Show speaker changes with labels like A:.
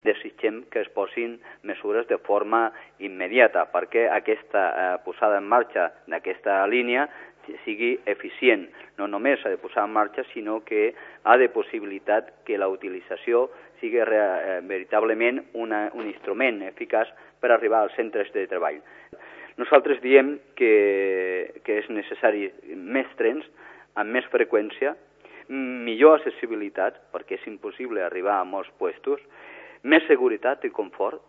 A: desitgem que es posin mesures de forma immediata perquè aquesta posada en marxa d'aquesta línia sigui eficient. No només s'ha de posar en marxa, sinó que ha de possibilitat que la utilització sigui veritablement un instrument eficaç per arribar als centres de treball. Nosaltres diem que és necessari més trens amb més freqüència, millor accessibilitat, perquè és impossible arribar a molts puestos, més seguretat i confort,